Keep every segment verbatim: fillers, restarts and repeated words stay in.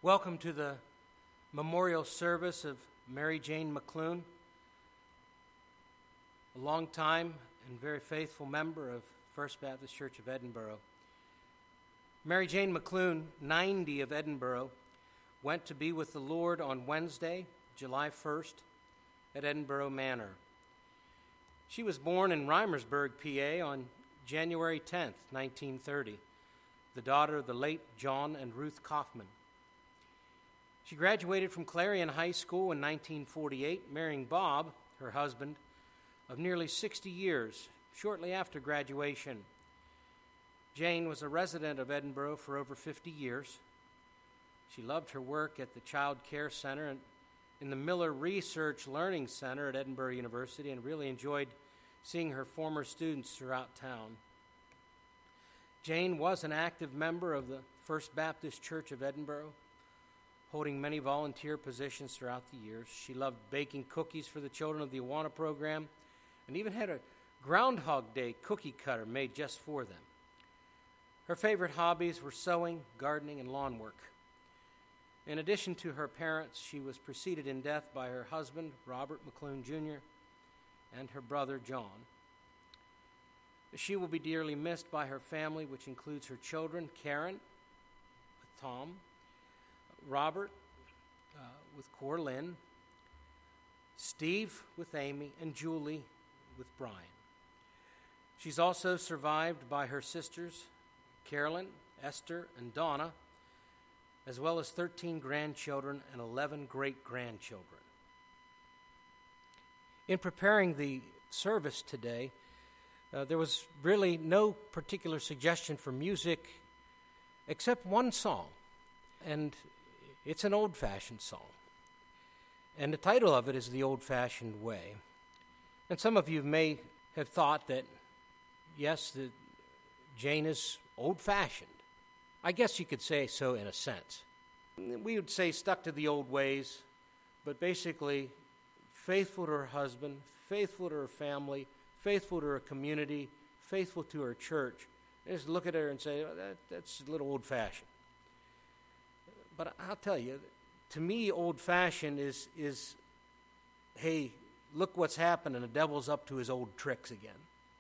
Welcome to the memorial service of Mary Jane McClune, a long-time and very faithful member of First Baptist Church of Edinburgh. Mary Jane McClune, ninety, of Edinburgh, went to be with the Lord on Wednesday, July first, at Edinburgh Manor. She was born in Reimersburg, P A, on January tenth, nineteen thirty, the daughter of the late John and Ruth Kaufman. She graduated from Clarion High School in nineteen forty-eight, marrying Bob, her husband, of nearly sixty years, shortly after graduation. Jane was a resident of Edinburgh for over fifty years. She loved her work at the Child Care Center and in the Miller Research Learning Center at Edinburgh University, and really enjoyed seeing her former students throughout town. Jane was an active member of the First Baptist Church of Edinburgh, holding many volunteer positions throughout the years. She loved baking cookies for the children of the Awana program and even had a Groundhog Day cookie cutter made just for them. Her favorite hobbies were sewing, gardening, and lawn work. In addition to her parents, she was preceded in death by her husband, Robert McClune Junior, and her brother, John. She will be dearly missed by her family, which includes her children, Karen, with Tom, Robert, uh, with Cor Lynn, Steve with Amy, and Julie with Brian. She's also survived by her sisters, Carolyn, Esther, and Donna, as well as thirteen grandchildren and eleven great-grandchildren. In preparing the service today, uh, there was really no particular suggestion for music except one song, and it's an old-fashioned song. And the title of it is The Old-Fashioned Way. And some of you may have thought that, yes, that Jane is old-fashioned. I guess you could say so in a sense. We would say stuck to the old ways, but basically faithful to her husband, faithful to her family, faithful to her community, faithful to her church. And just look at her and say, oh, that, that's a little old-fashioned. But I'll tell you, to me, old-fashioned is, is, hey, look what's happened, and the devil's up to his old tricks again.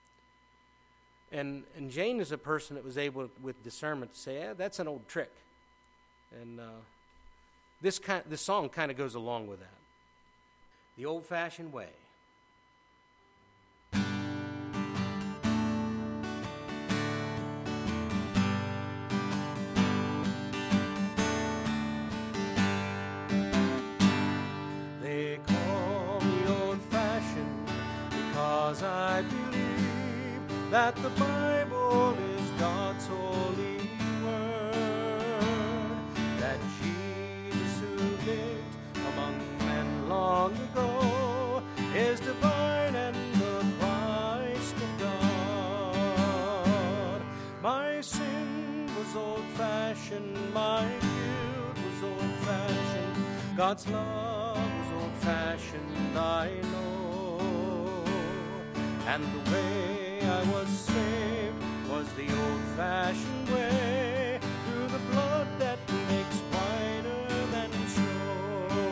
And and Jane is a person that was able, with discernment, to say, yeah, that's an old trick. And uh, this kind, this song kind of goes along with that. The Old-Fashioned Way. They call me old-fashioned because I believe that the Bible is God's holy word, that Jesus, who lived among men long ago, is divine and the Christ of God. My sin was old-fashioned, my guilt was old-fashioned, God's love was old-fashioned, I know, and the way I was saved was the old-fashioned way, through the blood that makes whiter than snow.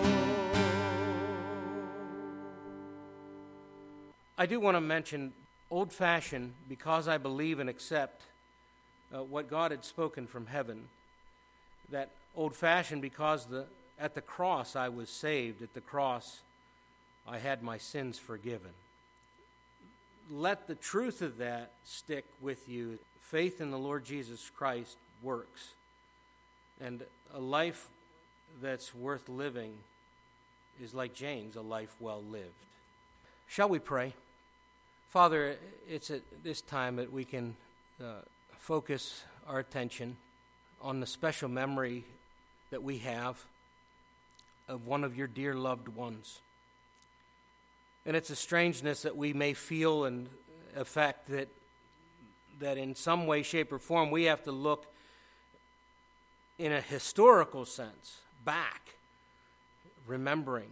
I do want to mention old-fashioned because I believe and accept uh, what God had spoken from heaven, that old-fashioned because the at the cross I was saved, at the cross I had my sins forgiven. Let the truth of that stick with you. Faith in the Lord Jesus Christ works. And a life that's worth living is like Jane's, a life well lived. Shall we pray? Father, it's at this time that we can uh, focus our attention on the special memory that we have of one of your dear loved ones. And it's a strangeness that we may feel and affect that that in some way, shape, or form we have to look in a historical sense back, remembering.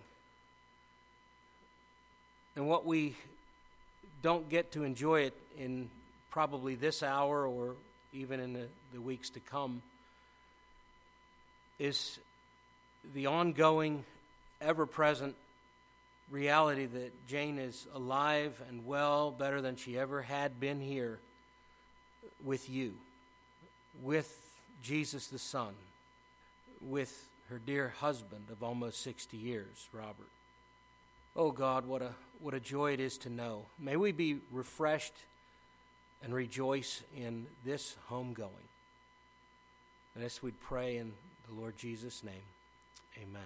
And what we don't get to enjoy it in probably this hour or even in the, the weeks to come is the ongoing, ever-present reality that Jane is alive and well, better than she ever had been here with you, with Jesus the Son, with her dear husband of almost sixty years, Robert. Oh God, what a what a joy it is to know. May we be refreshed and rejoice in this homegoing. And as we pray in the Lord Jesus' name, amen.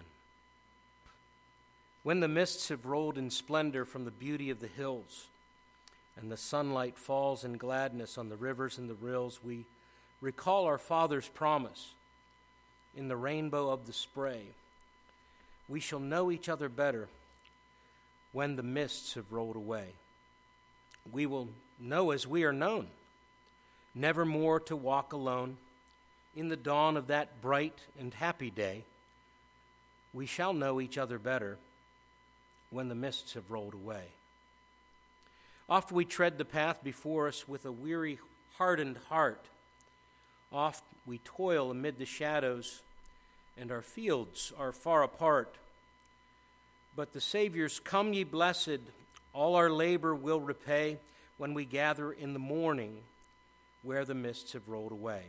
When the mists have rolled in splendor from the beauty of the hills, and the sunlight falls in gladness on the rivers and the rills, we recall our Father's promise in the rainbow of the spray. We shall know each other better when the mists have rolled away. We will know as we are known, never more to walk alone. In the dawn of that bright and happy day, we shall know each other better when the mists have rolled away. Oft we tread the path before us with a weary, hardened heart. Oft we toil amid the shadows, and our fields are far apart. But the Savior's "Come ye blessed, all our labor will repay," when we gather in the morning where the mists have rolled away.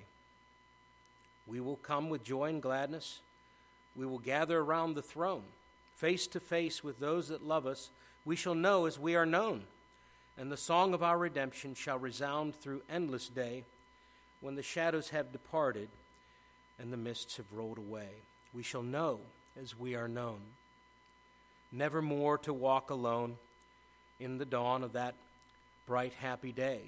We will come with joy and gladness. We will gather around the throne, face to face with those that love us. We shall know as we are known, and the song of our redemption shall resound through endless day when the shadows have departed and the mists have rolled away. We shall know as we are known, never more to walk alone in the dawn of that bright, happy day.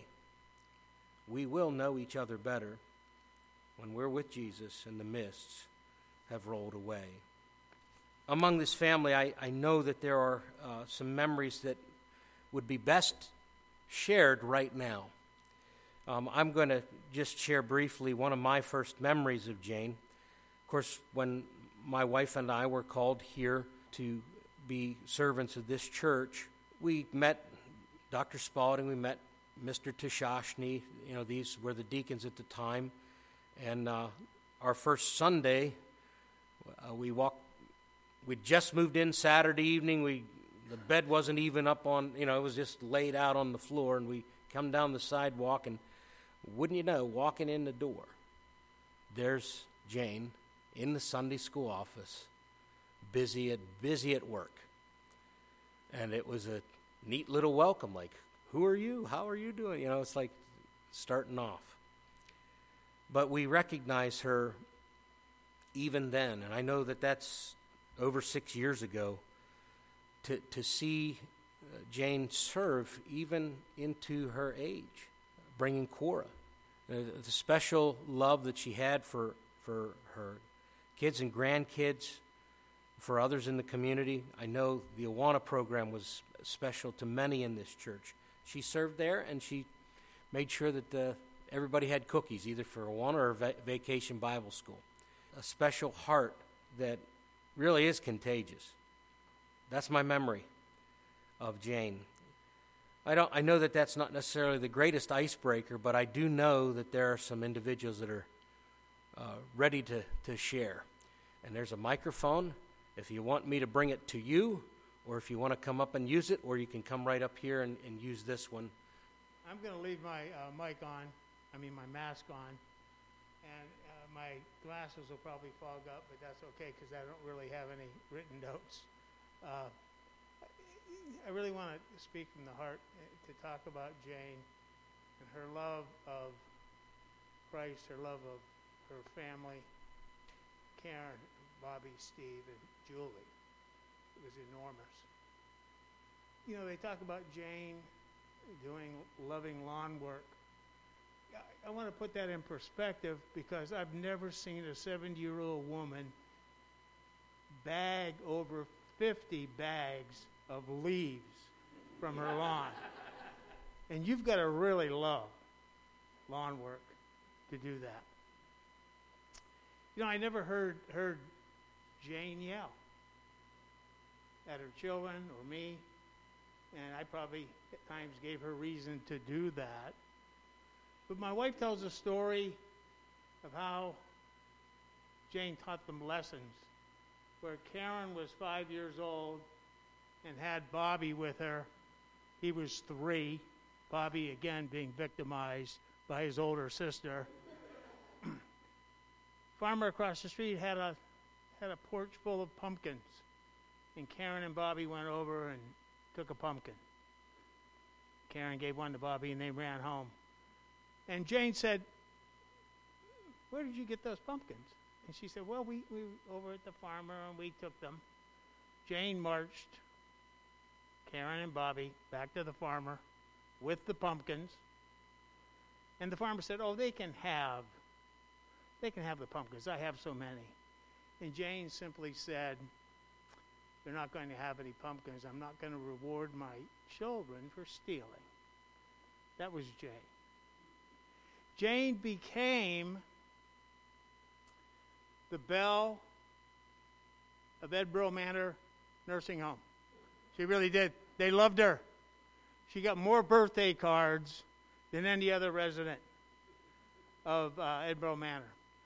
We will know each other better when we're with Jesus and the mists have rolled away. Among this family, I, I know that there are uh, some memories that would be best shared right now. Um, I'm going to just share briefly one of my first memories of Jane. Of course, when my wife and I were called here to be servants of this church, we met Doctor Spalding, we met Mister Tashashni. You know, these were the deacons at the time. And uh, our first Sunday, uh, we walked, we'd just moved in Saturday evening. We The bed wasn't even up on, you know, it was just laid out on the floor. And we come down the sidewalk, and wouldn't you know, walking in the door, there's Jane in the Sunday school office, busy at busy at work. And it was a neat little welcome, like, who are you? How are you doing? You know, it's like starting off. But we recognize her even then, and I know that that's over six years ago, to, to see uh, Jane serve even into her age, bringing Cora. Uh, the special love that she had for, for her kids and grandkids, for others in the community. I know the Awana program was special to many in this church. She served there, and she made sure that uh, everybody had cookies, either for Awana or va- Vacation Bible School. A special heart that really is contagious. That's my memory of Jane. I don't. I know that that's not necessarily the greatest icebreaker, but I do know that there are some individuals that are uh, ready to, to share. And there's a microphone. If you want me to bring it to you, or if you want to come up and use it, or you can come right up here and, and use this one. I'm going to leave my uh, mic on, I mean my mask on, and uh, my glasses will probably fog up, but that's okay because I don't really have any written notes. Uh, I really want to speak from the heart to talk about Jane and her love of Christ, her love of her family, Karen, Bobby, Steve, and Julie. It was enormous. You know, they talk about Jane doing loving lawn work. I, I want to put that in perspective because I've never seen a seventy-year-old woman bag over fifty bags of leaves from her lawn. And you've got to really love lawn work to do that. You know, I never heard heard Jane yell at her children or me, and I probably at times gave her reason to do that. But my wife tells a story of how Jane taught them lessons where Karen was five years old and had Bobby with her. He was three. Bobby, again, being victimized by his older sister. Farmer across the street had a had a porch full of pumpkins, and Karen and Bobby went over and took a pumpkin. Karen gave one to Bobby, and they ran home. And Jane said, "Where did you get those pumpkins?" And she said, "Well, we, we were over at the farmer, and we took them." Jane marched Karen and Bobby back to the farmer with the pumpkins. And the farmer said, "Oh, they can have, they can have the pumpkins. I have so many." And Jane simply said, "They're not going to have any pumpkins. I'm not going to reward my children for stealing." That was Jane. Jane became the belle of Edboro Manor Nursing Home. She really did. They loved her. She got more birthday cards than any other resident of uh, Edboro Manor.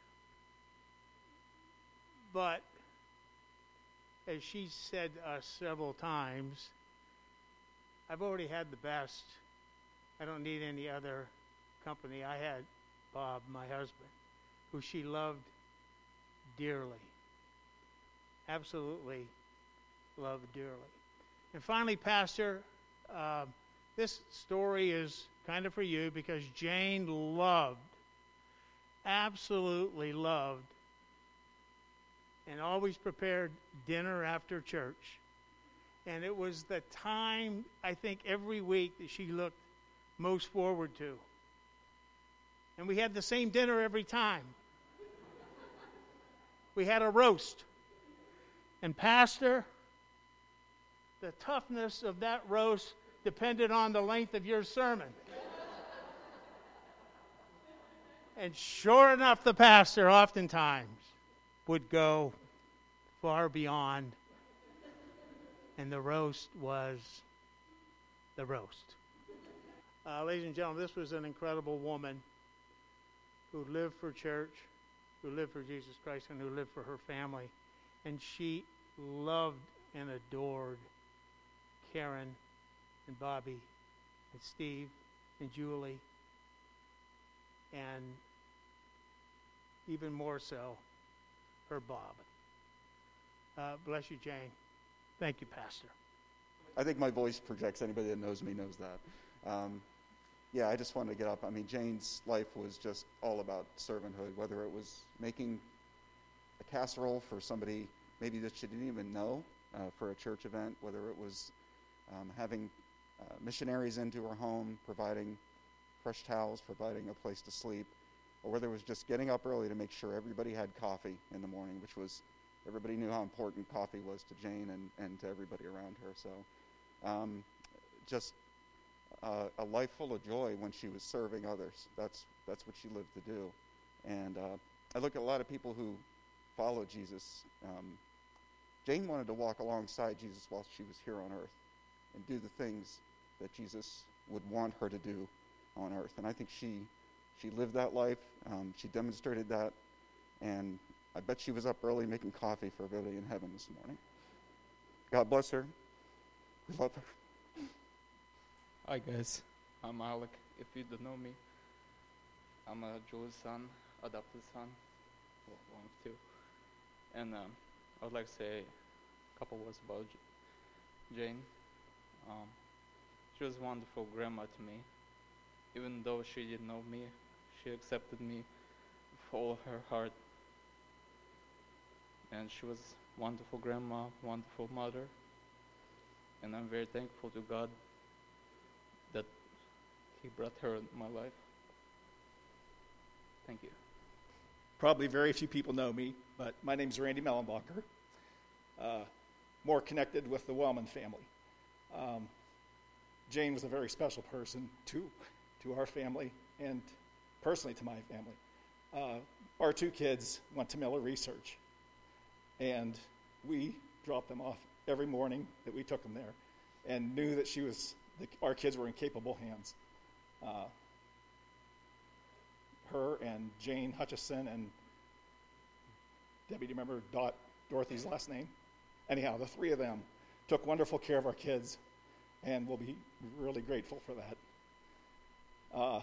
But as she said to us several times, "I've already had the best. I don't need any other company. I had Bob, my husband, who she loved dearly. Absolutely loved dearly." And finally, Pastor, uh, this story is kind of for you because Jane loved, absolutely loved, and always prepared dinner after church. And it was the time, I think, every week that she looked most forward to. And we had the same dinner every time. We had a roast. And Pastor, the toughness of that roast depended on the length of your sermon. And sure enough, the pastor oftentimes would go far beyond, and the roast was the roast. Uh, ladies and gentlemen, this was an incredible woman who lived for church, who lived for Jesus Christ, and who lived for her family. And she loved and adored Karen and Bobby and Steve and Julie, and even more so, her Bob. Uh, bless you, Jane. Thank you, Pastor. I think my voice projects. Anybody that knows me knows that. Um, yeah, I just wanted to get up. I mean, Jane's life was just all about servanthood, whether it was making a casserole for somebody maybe that she didn't even know uh, for a church event, whether it was um, having uh, missionaries into her home, providing fresh towels, providing a place to sleep, or whether it was just getting up early to make sure everybody had coffee in the morning, which was, everybody knew how important coffee was to Jane and, and to everybody around her. So um, just uh, a life full of joy when she was serving others. That's that's what she lived to do. And uh, I look at a lot of people who follow Jesus. Um, Jane wanted to walk alongside Jesus while she was here on earth and do the things that Jesus would want her to do on earth. And I think she she lived that life. Um, she demonstrated that. And I bet she was up early making coffee for everybody in heaven this morning. God bless her. We love her. Hi guys, I'm Alec. If you don't know me, I'm a Julie's son, adopted son, well, one of two. And um, I would like to say a couple words about J- Jane. Um, she was a wonderful grandma to me. Even though she didn't know me, she accepted me with all of her heart. And she was a wonderful grandma, wonderful mother. And I'm very thankful to God that He brought her into my life. Thank you. Probably very few people know me, but my name's Randy Mellenbacher. Uh, more connected with the Wellman family. Um, Jane was a very special person to, to our family and personally to my family. Uh, our two kids went to Miller Research, and we dropped them off every morning that we took them there and knew that she was, the, our kids were in capable hands. Uh, her and Jane Hutchison and Debbie, do you remember Dot Dorothy's last name. Anyhow, the three of them took wonderful care of our kids, and we'll be really grateful for that. Uh,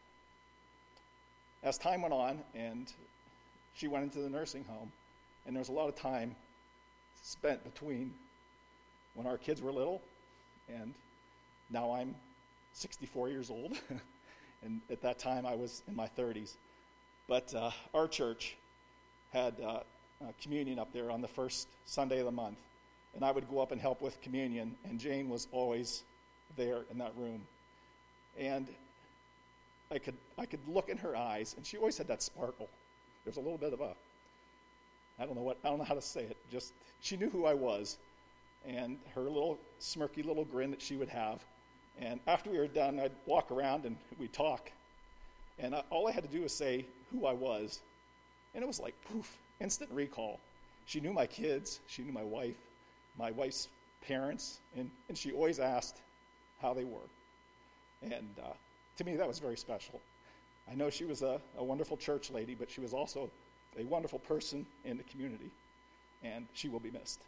as time went on, and she went into the nursing home, and there was a lot of time spent between when our kids were little, and now I'm sixty-four years old, and at that time I was in my thirties. But uh, our church had uh, uh, communion up there on the first Sunday of the month, and I would go up and help with communion, and Jane was always there in that room. And I could I could look in her eyes, and she always had that sparkle. There's a little bit of a, I don't know what, I don't know how to say it, just, she knew who I was, and her little smirky little grin that she would have. And after we were done, I'd walk around and we'd talk. And I, all I had to do was say who I was. And it was like, poof, instant recall. She knew my kids. She knew my wife, my wife's parents. And, and she always asked how they were. And uh, to me, that was very special. I know she was a, a wonderful church lady, but she was also a wonderful person in the community. And she will be missed.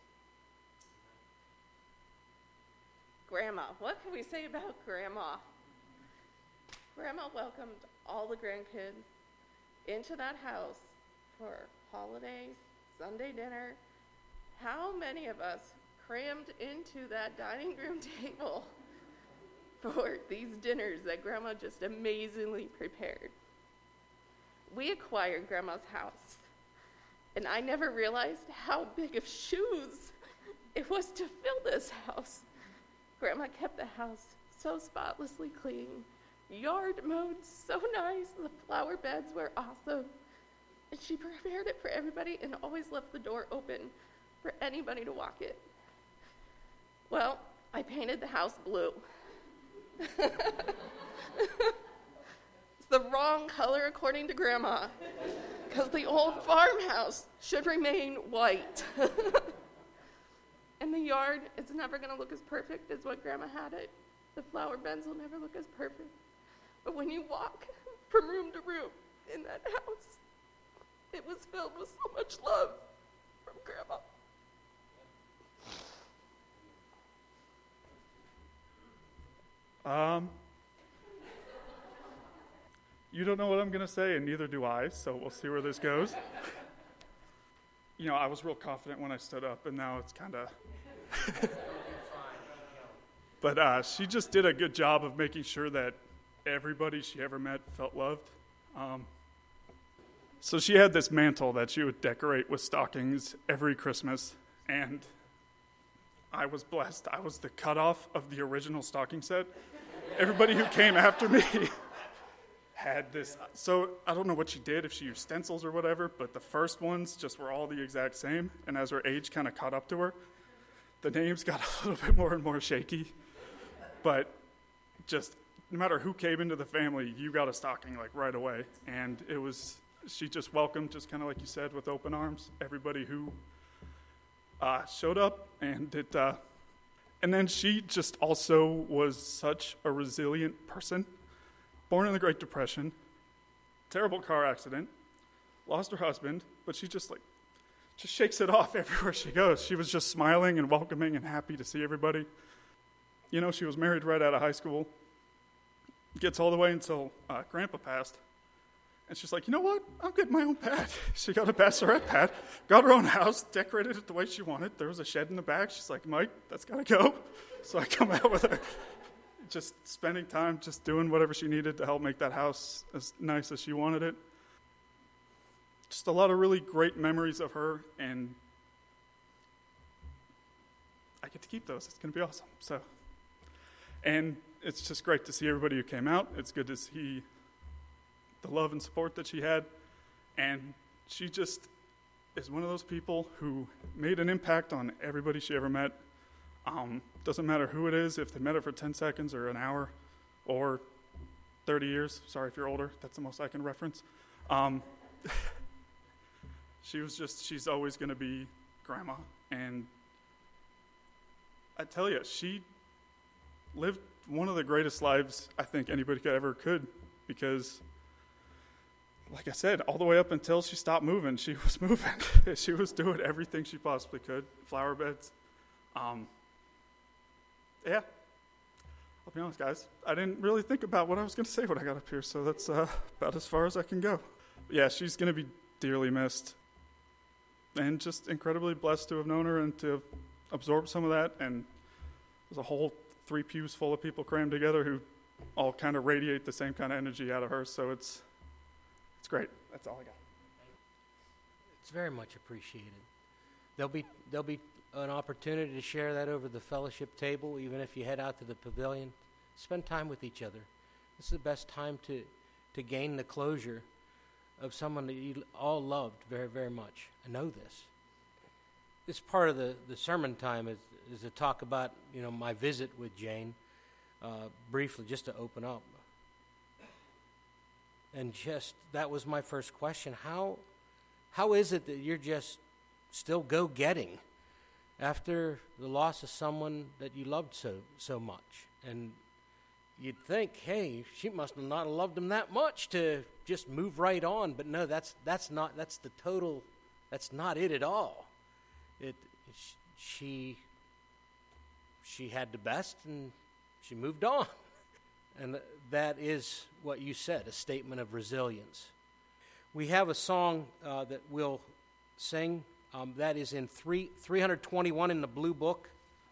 Grandma. What can we say about Grandma? Grandma welcomed all the grandkids into that house for holidays, Sunday dinner. How many of us crammed into that dining room table for these dinners that Grandma just amazingly prepared? We acquired Grandma's house, and I never realized how big of shoes it was to fill this house. Grandma kept the house so spotlessly clean, yard mowed so nice, the flower beds were awesome, and she prepared it for everybody and always left the door open for anybody to walk in. Well, I painted the house blue. It's the wrong color according to Grandma, because the old farmhouse should remain white. And the yard, it's never going to look as perfect as what Grandma had it. The flower beds will never look as perfect. But when you walk from room to room in that house, it was filled with so much love from Grandma. Um, you don't know what I'm going to say, and neither do I, so we'll see where this goes. You know, I was real confident when I stood up, and now it's kind of... But uh, she just did a good job of making sure that everybody she ever met felt loved. Um, so she had this mantle that she would decorate with stockings every Christmas, and I was blessed. I was the cutoff of the original stocking set. Everybody who came after me had this. So I don't know what she did, if she used stencils or whatever, but the first ones just were all the exact same, and as her age kind of caught up to her, the names got a little bit more and more shaky. But just no matter who came into the family, you got a stocking like right away. And it was, she just welcomed, just kind of like you said, with open arms, everybody who uh, showed up. And it, uh, and then she just also was such a resilient person. Born in the Great Depression, terrible car accident, lost her husband, but she just like, just shakes it off everywhere she goes. She was just smiling and welcoming and happy to see everybody. You know, she was married right out of high school, gets all the way until uh, Grandpa passed, and she's like, you know what, I'll get my own pad. She got a bachelorette pad, got her own house, decorated it the way she wanted. There was a shed in the back. She's like, Mike, that's got to go. So I come out with her, just spending time, just doing whatever she needed to help make that house as nice as she wanted it. Just a lot of really great memories of her, and I get to keep those. It's going to be awesome. So, and it's just great to see everybody who came out. It's good to see the love and support that she had, and she just is one of those people who made an impact on everybody she ever met. Um, doesn't matter who it is, if they met her for ten seconds or an hour or thirty years. Sorry if you're older. That's the most I can reference. Um, She was just, she's always going to be Grandma. And I tell you, she lived one of the greatest lives I think anybody could ever could, because like I said, all the way up until she stopped moving, she was moving. She was doing everything she possibly could. Flower beds. Um, yeah. I'll be honest, guys. I didn't really think about what I was going to say when I got up here, so that's uh, about as far as I can go. But yeah, she's going to be dearly missed. And just incredibly blessed to have known her and to have absorbed some of that. And there's a whole three pews full of people crammed together who all kind of radiate the same kind of energy out of her, so it's it's great. That's all I got. It's very much appreciated. There'll be there'll be an opportunity to share that over the fellowship table, even if you head out to the pavilion. Spend time with each other. This is the best time to, to gain the closure of someone that you all loved very, very much. I know this. This part of the, the sermon time is, is to talk about, you know, my visit with Jane, uh, briefly, just to open up. And just, that was my first question. How how is it that you're just still go-getting after the loss of someone that you loved so so much? And you'd think, hey, she must have not loved him that much to just move right on. But no, that's that's not that's the total. That's not it at all. It she she had the best, and she moved on. And that is what you said, a statement of resilience. We have a song uh, that we'll sing. Um, that is in three, three twenty-one in the Blue Book.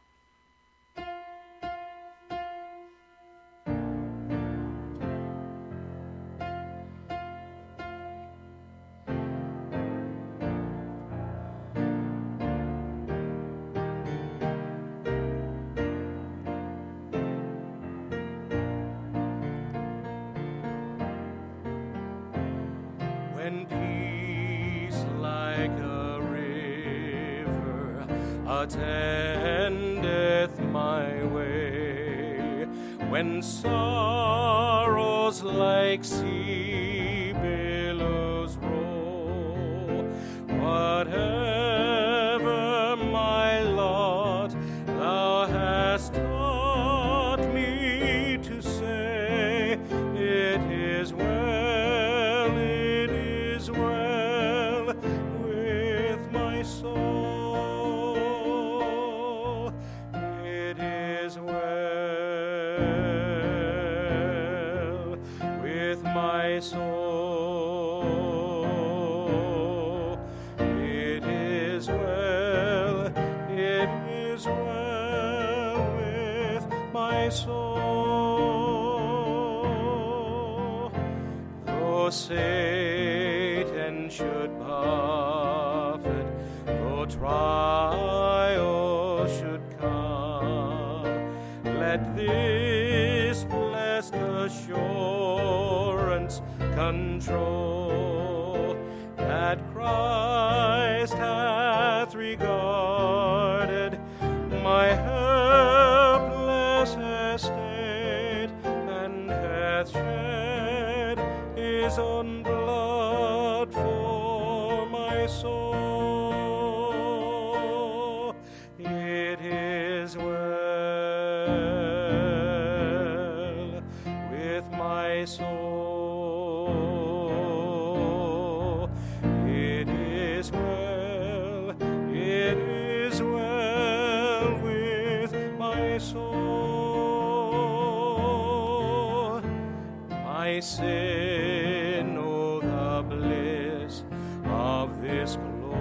When peace like a river attendeth my way, when sorrows like sea billows roll, whatever my lot, thou hast taught me to say, it is well. Soul, it is well with my soul. It is well, it is well with my soul. Though Satan should buffet, though trial should come, let this blessed assurance control, that Christ hath regarded my helpless estate, and hath shed his own blood for my soul. It is well with my soul. It is well, it is well with my soul. My sin, oh, the bliss of this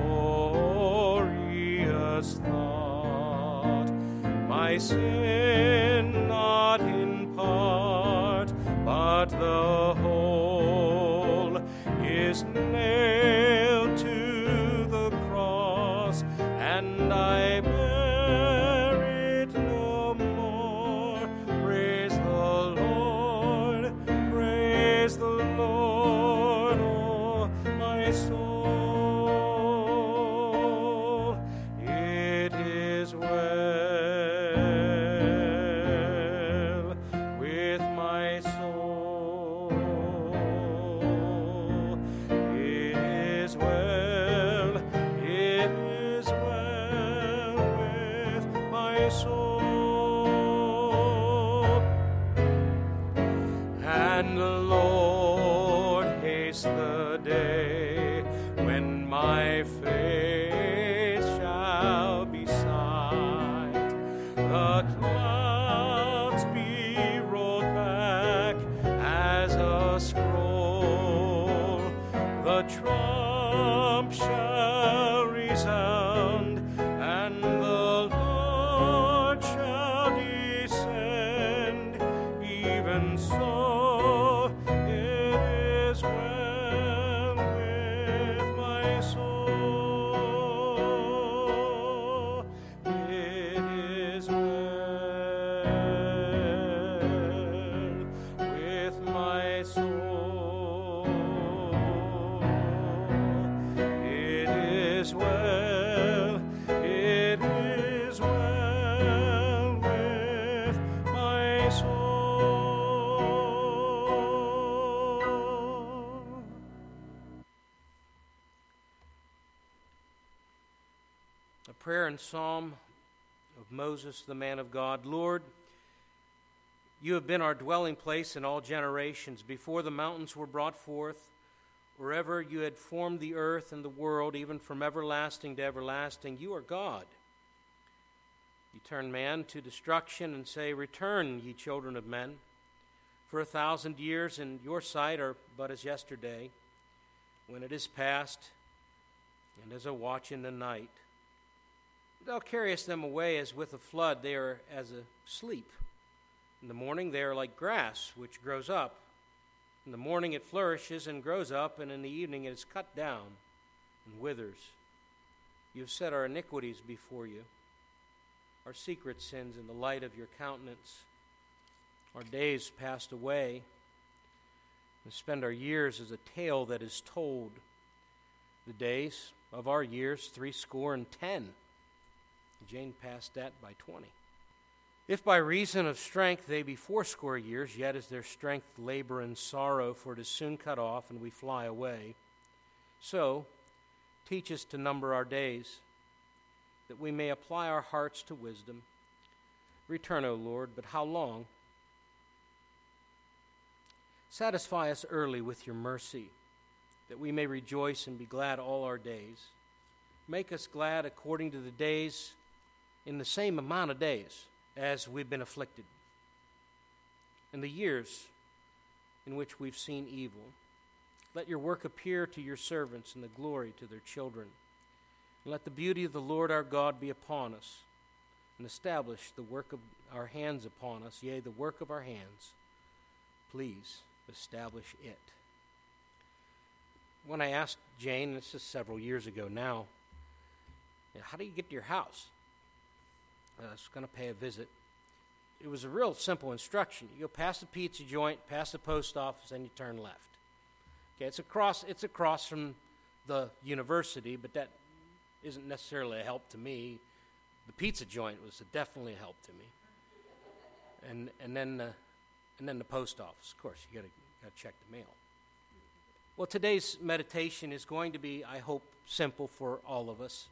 glorious thought. My sin not in part, but the whole is nailed to the cross, and I bear it no more. Praise the Lord, praise the Lord, oh my soul. It is well with my soul. It is well, it is well with my soul. And the Lord haste the prayer and psalm of Moses, the man of God. Lord, you have been our dwelling place in all generations. Before the mountains were brought forth, wherever you had formed the earth and the world, even from everlasting to everlasting, you are God. You turn man to destruction and say, Return, ye children of men, for a thousand years in your sight are but as yesterday, when it is past, and as a watch in the night. Thou carriest them away as with a flood, they are as a sleep. In the morning they are like grass, which grows up. In the morning it flourishes and grows up, and in the evening it is cut down and withers. You have set our iniquities before you, our secret sins in the light of your countenance. Our days passed away, and spend our years as a tale that is told. The days of our years, three score and ten. Jane passed that by twenty. If by reason of strength they be fourscore years, yet is their strength labor and sorrow, for it is soon cut off, and we fly away. So, teach us to number our days, that we may apply our hearts to wisdom. Return, O Lord, but how long? Satisfy us early with your mercy, that we may rejoice and be glad all our days. Make us glad according to the days, in the same amount of days as we've been afflicted, and the years in which we've seen evil. Let your work appear to your servants, and the glory to their children. And let the beauty of the Lord our God be upon us, and establish the work of our hands upon us, yea, the work of our hands. Please establish it. When I asked Jane, this is several years ago now, how do you get to your house? I was going to pay a visit. It was a real simple instruction. You go past the pizza joint, past the post office, and you turn left. Okay, it's across, it's across from the university, but that isn't necessarily a help to me. The pizza joint was a definitely a help to me. And and then the, and then the post office. Of course, you got to got to check the mail. Well, today's meditation is going to be, I hope, simple for all of us.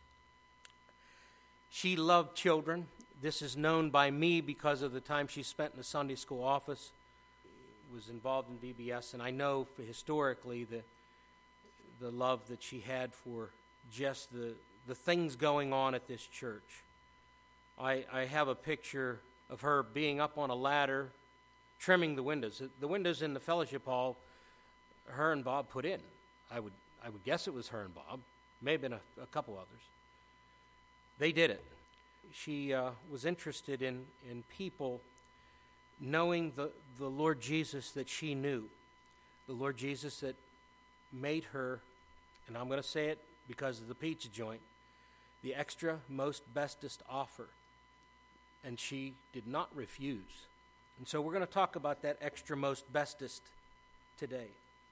She loved children. This is known by me because of the time she spent in the Sunday school office. Was involved in V B S, and I know for historically the the love that she had for just the the things going on at this church. I I have a picture of her being up on a ladder, trimming the windows. The windows in the fellowship hall, her and Bob put in. I would I would guess it was her and Bob. May have been a, a couple others. They did it. She uh, was interested in, in people knowing the, the Lord Jesus that she knew, the Lord Jesus that made her, and I'm going to say it because of the pizza joint, the extra, most, bestest offer. And she did not refuse. And so we're going to talk about that extra, most, bestest today.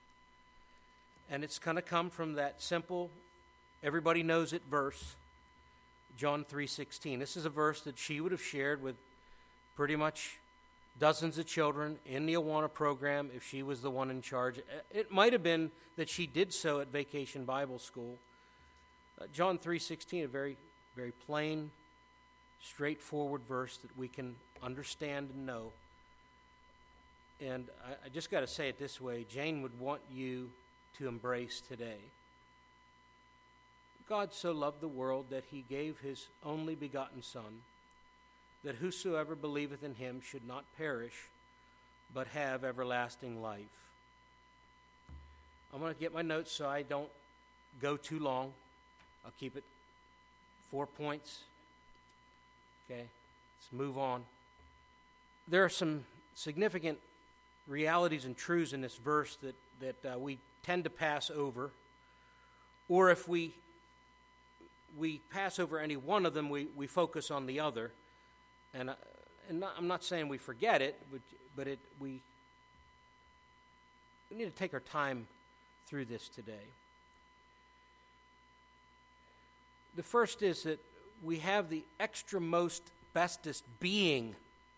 And it's going to come from that simple, everybody knows it verse, John three sixteen. This is a verse that she would have shared with pretty much dozens of children in the Awana program if she was the one in charge. It might have been that she did so at Vacation Bible School. Uh, John three sixteen, a very, very plain, straightforward verse that we can understand and know. And I, I just got to say it this way. Jane would want you to embrace today. God so loved the world that he gave his only begotten Son, that whosoever believeth in him should not perish, but have everlasting life. I'm going to get my notes so I don't go too long. I'll keep it four points. Okay, let's move on. There are some significant realities and truths in this verse that, that uh, we tend to pass over, or if we we pass over any one of them, we, we focus on the other. And, uh, and not, I'm not saying we forget it, but, but it we, we need to take our time through this today. The first is that we have the extramost, bestest being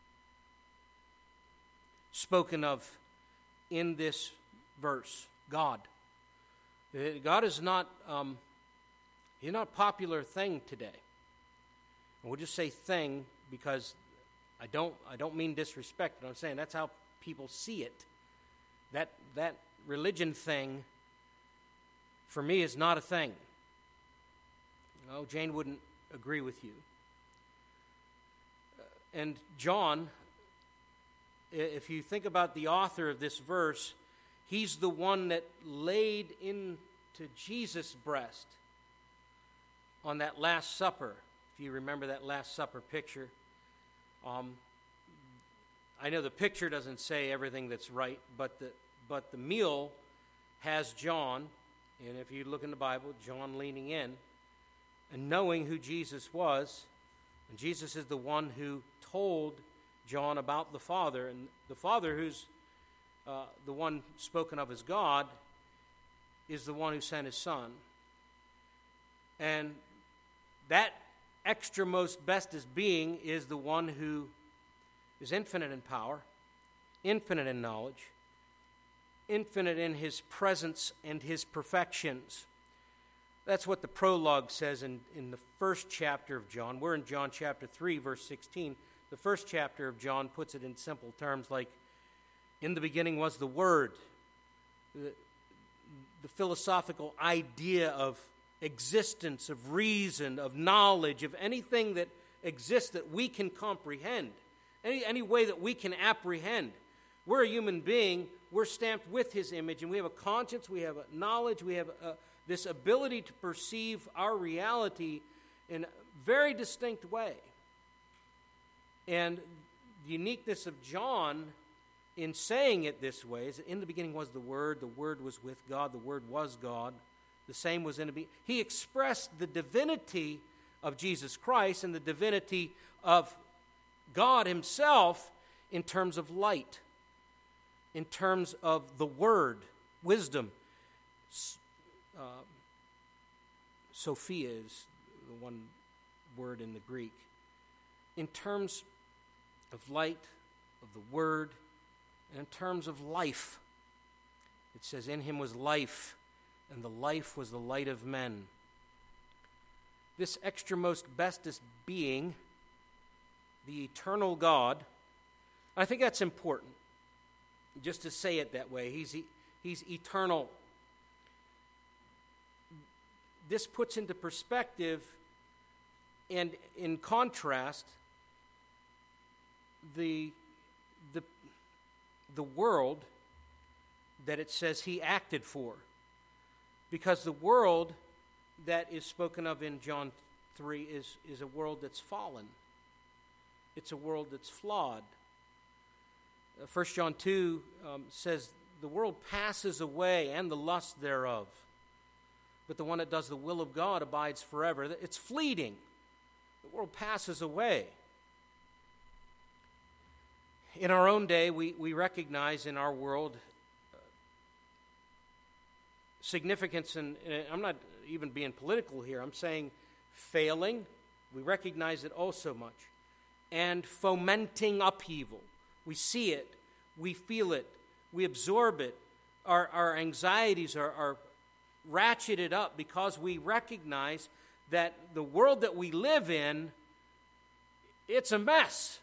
spoken of in this verse, God. God is not... Um, He's not a popular thing today. And we'll just say thing because I don't I don't mean disrespect, but I'm saying that's how people see it. That that religion thing for me is not a thing. No, Jane wouldn't agree with you. And John, if you think about the author of this verse, he's the one that laid into Jesus' breast on that Last Supper. If you remember that Last Supper picture. Um, I know the picture doesn't say everything that's right, but the but the meal has John, and if you look in the Bible, John leaning in and knowing who Jesus was. And Jesus is the one who told John about the Father. And the Father, who's uh, the one spoken of as God, is the one who sent his Son. And that extra most bestest being is the one who is infinite in power, infinite in knowledge, infinite in his presence and his perfections. That's what the prologue says in, in the first chapter of John. We're in John chapter three, verse sixteen. The first chapter of John puts it in simple terms like, in the beginning was the Word. The, the philosophical idea of existence, of reason, of knowledge, of anything that exists that we can comprehend, any, any way that we can apprehend. We're a human being. We're stamped with his image, and we have a conscience, we have a knowledge, we have a, this ability to perceive our reality in a very distinct way. And the uniqueness of John in saying it this way is that in the beginning was the Word, the Word was with God, the Word was God, the same was in the beginning. He expressed the divinity of Jesus Christ and the divinity of God himself in terms of light, in terms of the Word, wisdom. Uh, Sophia is the one word in the Greek. In terms of light, of the Word, and in terms of life, it says, in him was life, and the life was the light of men. This extramost bestest being, the eternal God, I think that's important, just to say it that way. He's, he's eternal. This puts into perspective and in contrast the, the, the world that it says he acted for. Because the world that is spoken of in John three is, is a world that's fallen. It's a world that's flawed. Uh, First John two um, says, the world passes away and the lust thereof, but the one that does the will of God abides forever. It's fleeting. The world passes away. In our own day, we, we recognize in our world uh, significance, and I'm not even being political here, I'm saying failing. We recognize it oh so much. And fomenting upheaval. We see it, we feel it, we absorb it. Our, our anxieties are, are ratcheted up because we recognize that the world that we live in, it's a mess.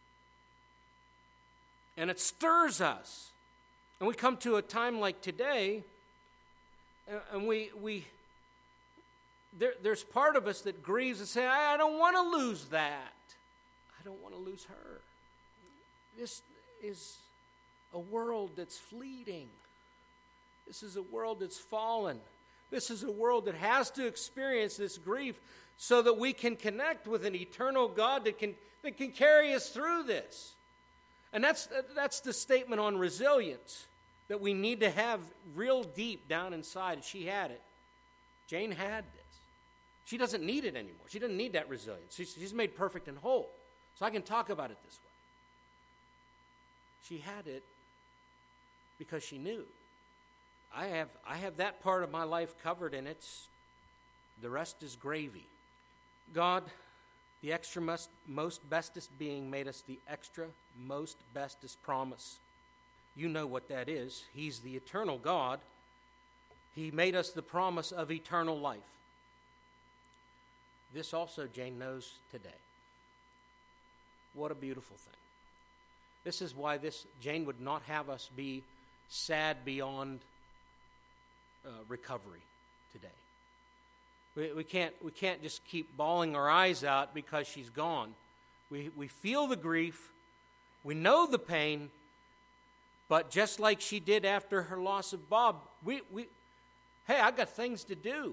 And it stirs us. And we come to a time like today, and we we there, there's part of us that grieves and say, I don't want to lose that. I don't want to lose her. This is a world that's fleeting. This is a world that's fallen. This is a world that has to experience this grief so that we can connect with an eternal God that can that can carry us through this. And that's that's the statement on resilience that we need to have real deep down inside. She had it. Jane had this. She doesn't need it anymore. She doesn't need that resilience. She's, she's made perfect and whole. So I can talk about it this way. She had it because she knew. I have I have that part of my life covered, and it's the rest is gravy. God, the extra most, most bestest being, made us the extra most bestest promise. You know what that is. He's the eternal God. He made us the promise of eternal life. this also Jane knows today. What a beautiful thing. This is why this Jane would not have us be sad beyond uh, recovery today. We, we can't we can't just keep bawling our eyes out because she's gone. We we feel the grief, we know the pain, but just like she did after her loss of Bob, we we hey, I got things to do,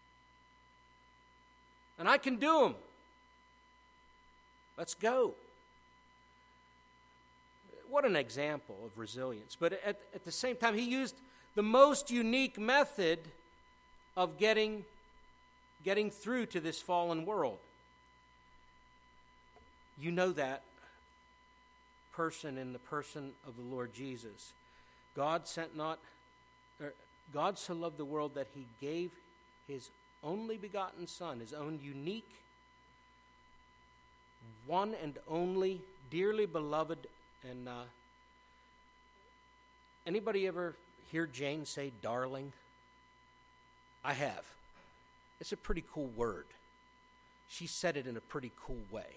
and I can do them. Let's go. What an example of resilience. But at, at the same time, he used the most unique method of getting, getting through to this fallen world. You know that person in the person of the Lord Jesus. God sent not, or God so loved the world that he gave his only begotten Son, his own unique, one and only, dearly beloved. And uh, anybody ever hear Jane say darling? I have. It's a pretty cool word. She said it in a pretty cool way.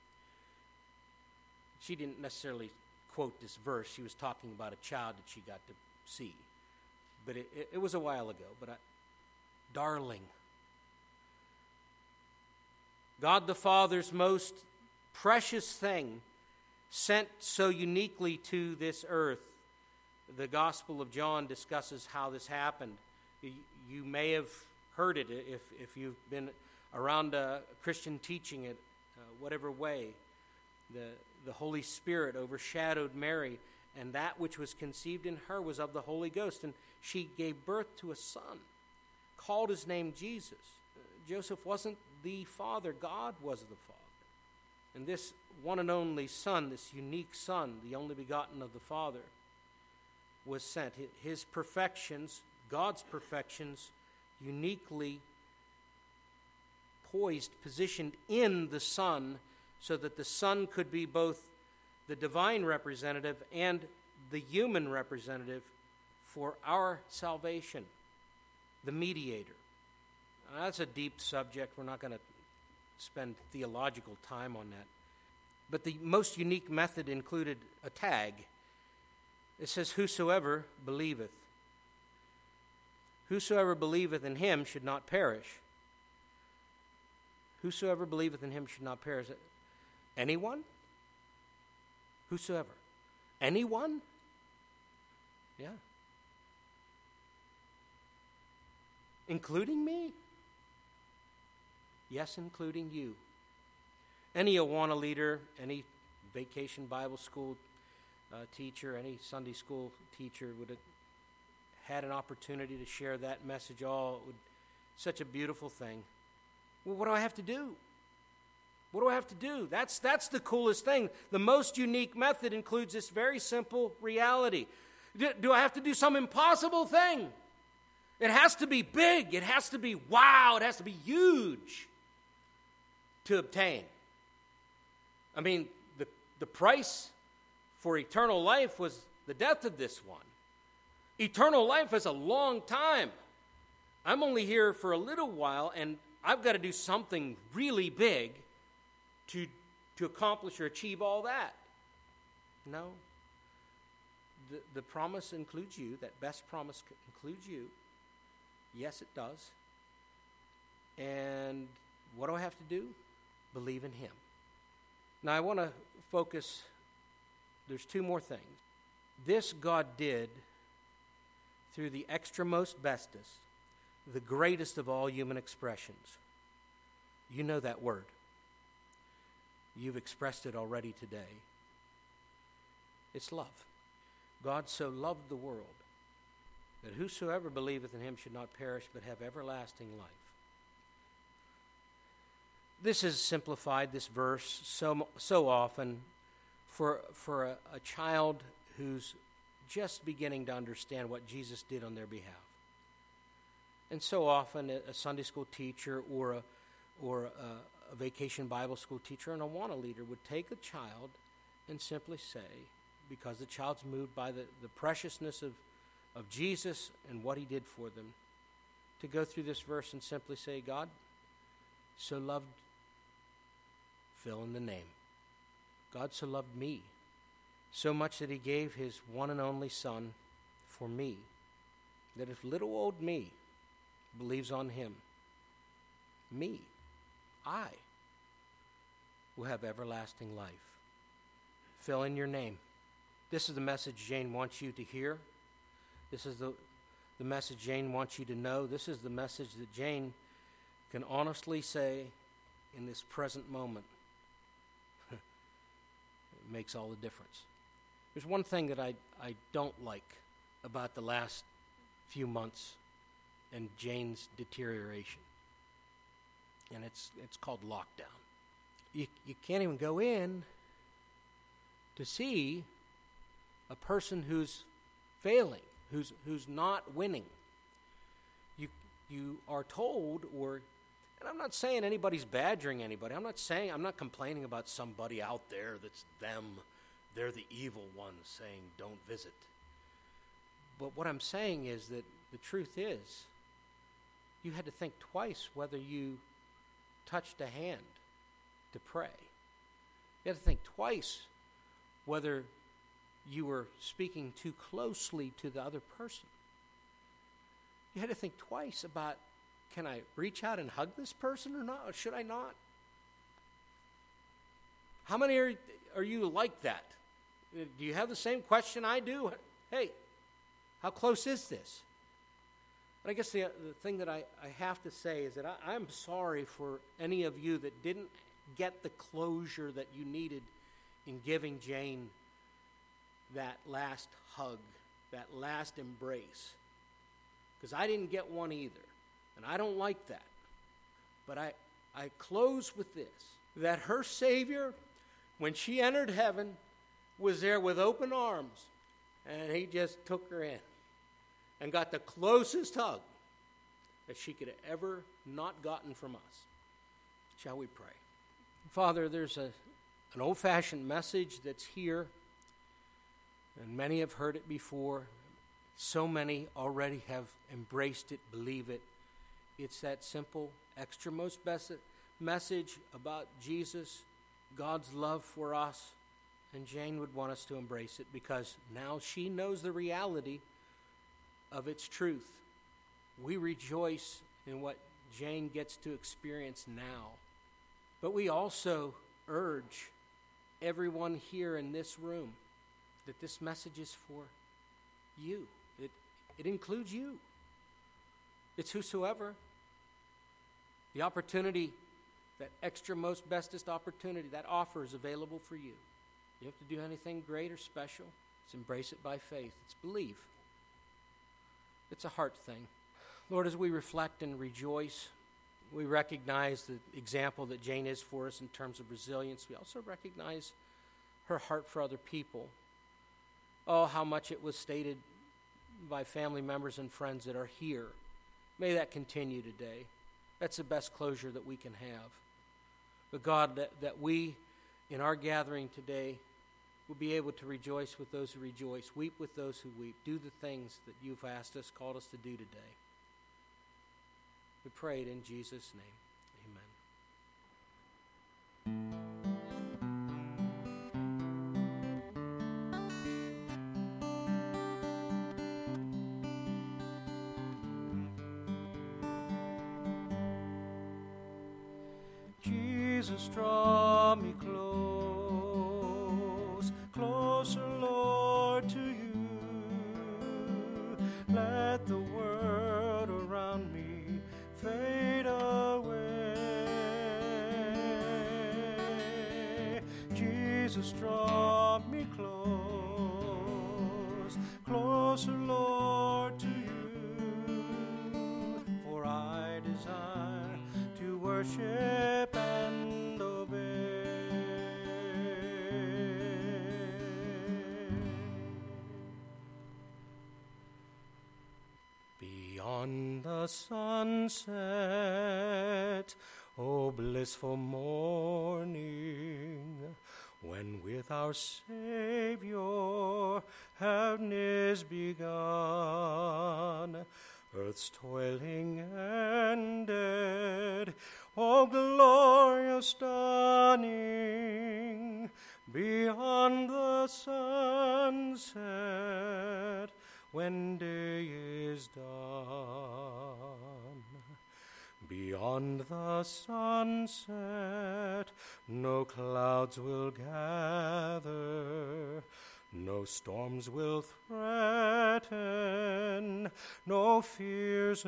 She didn't necessarily quote this verse. She was talking about a child that she got to see. But it, it, it was a while ago. But I, darling. God the Father's most precious thing sent so uniquely to this earth. The Gospel of John discusses how this happened. You may have heard it if, if you've been around a Christian teaching it, uh, whatever way. The, the Holy Spirit overshadowed Mary, and that which was conceived in her was of the Holy Ghost, and she gave birth to a son, called his name Jesus. Uh, Joseph wasn't the father, God was the father. And this one and only Son, this unique Son, the only begotten of the Father, was sent. His perfections, God's perfections, uniquely poised, positioned in the Son, so that the Son could be both the divine representative and the human representative for our salvation, the mediator. Now, that's a deep subject. We're not going to spend theological time on that. But the most unique method included a tag. It says, whosoever believeth. Whosoever believeth in him should not perish. Whosoever believeth in him should not perish. Anyone? Whosoever. Anyone? Yeah. Including me? Yes, including you. Any Awana leader, any vacation Bible school uh, teacher, any Sunday school teacher would have had an opportunity to share that message. Oh, it would, such a beautiful thing. Well, what do I have to do? What do I have to do? That's, that's the coolest thing. The most unique method includes this very simple reality. Do, do I have to do some impossible thing? It has to be big. It has to be wow. It has to be huge to obtain. I mean, the, the price for eternal life was the death of this one. Eternal life is a long time. I'm only here for a little while, and I've got to do something really big to, to accomplish or achieve all that. No. The, the promise includes you. That best promise includes you. Yes, it does. And what do I have to do? Believe in him. Now, I want to focus, there's two more things. This God did through the extramost bestest, the greatest of all human expressions. You know that word. You've expressed it already today. It's love. God so loved the world that whosoever believeth in him should not perish but have everlasting life. This is simplified, this verse, so so often for, for a, a child who's just beginning to understand what Jesus did on their behalf. And so often a, a Sunday school teacher or a, or a, a vacation Bible school teacher and a Awana leader would take a child and simply say, because the child's moved by the, the preciousness of, of Jesus and what he did for them, to go through this verse and simply say, God, so loved, fill in the name. God so loved me, so much that he gave his one and only Son for me, that if little old me believes on him, me, I, will have everlasting life. Fill in your name. This is the message Jane wants you to hear. This is the, the message Jane wants you to know. This is the message that Jane can honestly say in this present moment. It makes all the difference. There's one thing that I, I don't like about the last few months and Jane's deterioration. And it's it's called lockdown. You you can't even go in to see a person who's failing, who's who's not winning. You you are told, or, and I'm not saying anybody's badgering anybody. I'm not saying, I'm not complaining about somebody out there that's them. They're the evil ones saying don't visit. But what I'm saying is that the truth is, you had to think twice whether you touched a hand to pray. You had to think twice whether you were speaking too closely to the other person. You had to think twice about, can I reach out and hug this person or not, or should I not? How many are, are you like that? Do you have the same question I do? Hey, how close is this? But I guess the, the thing that I, I have to say is that I, I'm sorry for any of you that didn't get the closure that you needed in giving Jane that last hug, that last embrace. Because I didn't get one either, and I don't like that. But I, I close with this, that her Savior, when she entered heaven, was there with open arms, and he just took her in and got the closest hug that she could have ever not gotten from us. Shall we pray? Father, there's a, an old-fashioned message that's here, and many have heard it before. So many already have embraced it, believe it. It's that simple, extra most best message about Jesus, God's love for us, and Jane would want us to embrace it because now she knows the reality of its truth. We rejoice in what Jane gets to experience now. But we also urge everyone here in this room that this message is for you. It, it includes you. It's whosoever. The opportunity, that extra most bestest opportunity, that offer is available for you. You have to do anything great or special. It's embrace it by faith. It's believe. It's a heart thing. Lord, as we reflect and rejoice, we recognize the example that Jane is for us in terms of resilience. We also recognize her heart for other people. Oh, how much it was stated by family members and friends that are here. May that continue today. That's the best closure that we can have. But God, that, that we, in our gathering today, will be able to rejoice with those who rejoice, weep with those who weep, do the things that you've asked us, called us to do today. We pray it in Jesus' name. Amen. Jesus, draw me close, closer, Lord, to you. Let the world around me fade away. Jesus, draw me close, closer, Lord, to you. For I desire to worship and obey. Beyond the sunset, O blissful morning, when with our Savior heaven is begun, earth's toiling ended, O glorious dawning, beyond the sunset, when day is done. Beyond the sunset, no clouds will gather, no storms will threaten, no fears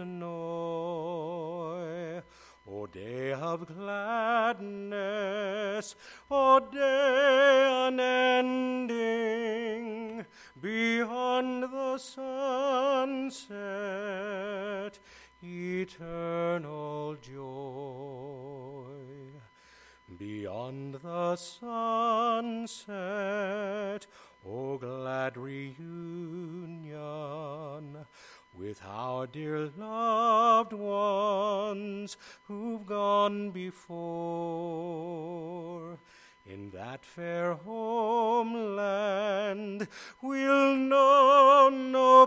annoy. O day of gladness, O day unending, beyond the sunset, eternal joy. Beyond the sunset, O glad reunion with our dear loved ones who've gone before. In that fair homeland we'll know no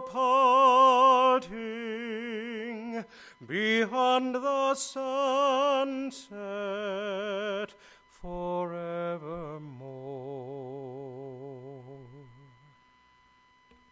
parting, beyond the sunset forevermore.